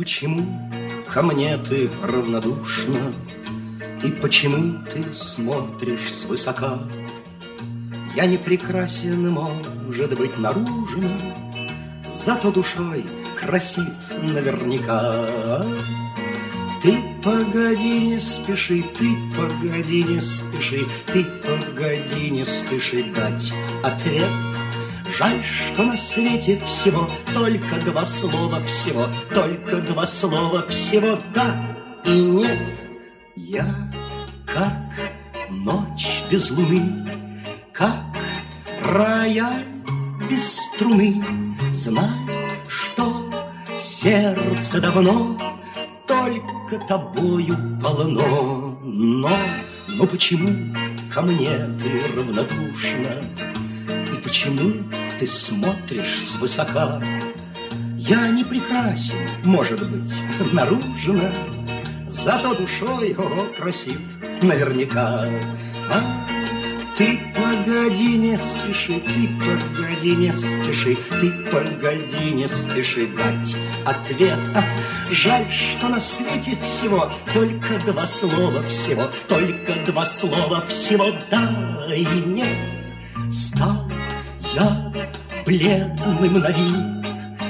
почему ко мне ты равнодушна? И почему ты смотришь свысока? Я не прекрасен, может быть, наружно, зато душой красив наверняка. Ты погоди, не спеши, ты погоди, не спеши, ты погоди, не спеши дать ответ. Жаль, что на свете всего только два слова всего, только два слова всего, да и нет. Я как ночь без луны, как рояль без струны. Знай, что сердце давно только тобою полно. Но почему ко мне ты равнодушна? И почему ты смотришь свысока? Я не прекрасен, может быть, наружно, зато душой, о, красив наверняка. А ты погоди, не спеши, ты погоди, не спеши, ты погоди, не спеши дать ответ. А жаль, что на свете всего только два слова всего, только два слова всего, да и нет. Стал я бледным на вид,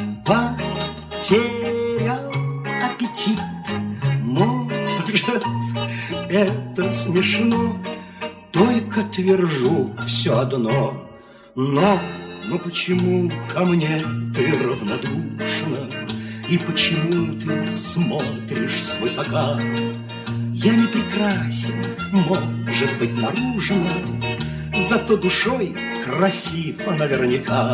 потерял аппетит. Может, это смешно, только твержу все одно. Но почему ко мне ты равнодушна? И почему ты смотришь свысока? Я не прекрасен, может быть, наружно, зато душой красив наверняка.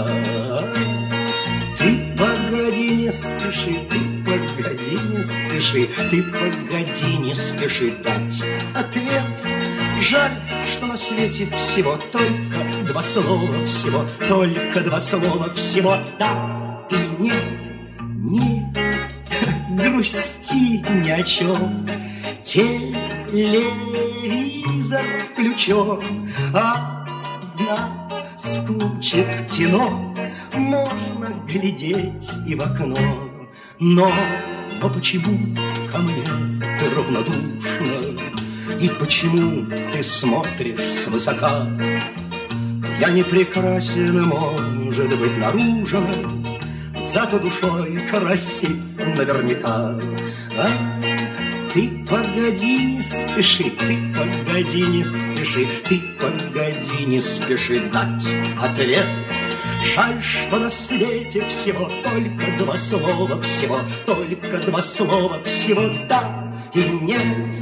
Ты погоди, не спеши, ты погоди, не спеши, ты погоди, не спеши дать ответ. Жаль, что на свете всего только два слова всего, только два слова всего, да и нет. Не грусти ни о чем, телевизор включен, а наскучит кино, можно глядеть и в окно. Но почему ко мне ты равнодушна? И почему ты смотришь свысока? Я не прекрасен, может быть, наружно, зато душой красив наверняка. А ты погоди, не спеши, ты погоди, не спеши, ты погоди, не спеши дать ответ. Жаль, что на свете всего только два слова всего, только два слова всего, да и нет.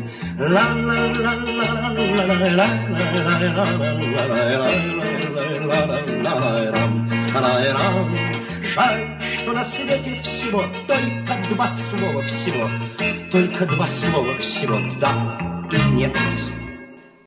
Жаль, что на свете всего только два слова всего, только два слова всего, да и нет.